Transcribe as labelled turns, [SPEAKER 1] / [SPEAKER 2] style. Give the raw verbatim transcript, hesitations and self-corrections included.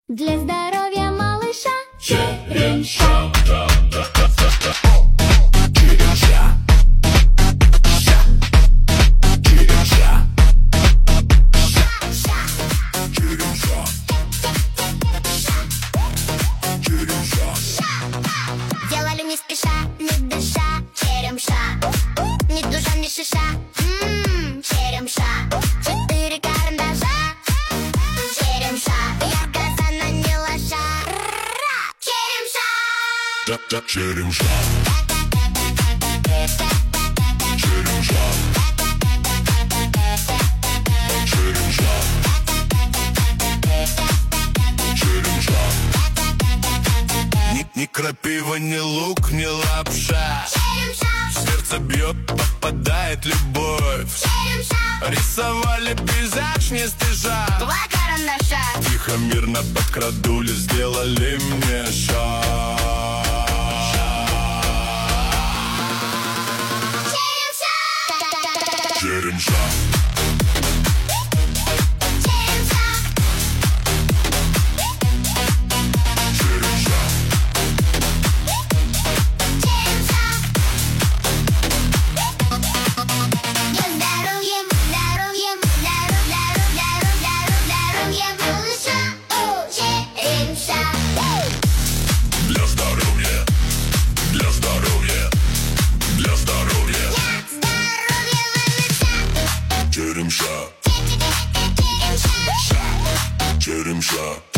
[SPEAKER 1] Для здоровья малыша черемша.
[SPEAKER 2] Делали не спеша, не дыша, черемша. Ни душа, ни шиша, м-м, черемша. Четыре карандаша, черемша. Я глаза на не лоша, черемша.
[SPEAKER 3] Черемша. Ни крапива, ни лук, ни лапша.
[SPEAKER 2] Черемша.
[SPEAKER 3] Сердце бьет, попадает любовь.
[SPEAKER 2] Черемша.
[SPEAKER 3] Рисовали пейзаж не стыжа.
[SPEAKER 2] Два карандаша.
[SPEAKER 3] Тихо, мирно подкрадули, сделали мне шаг.
[SPEAKER 2] Черемша.
[SPEAKER 3] Черемша. Черемша. Черемша.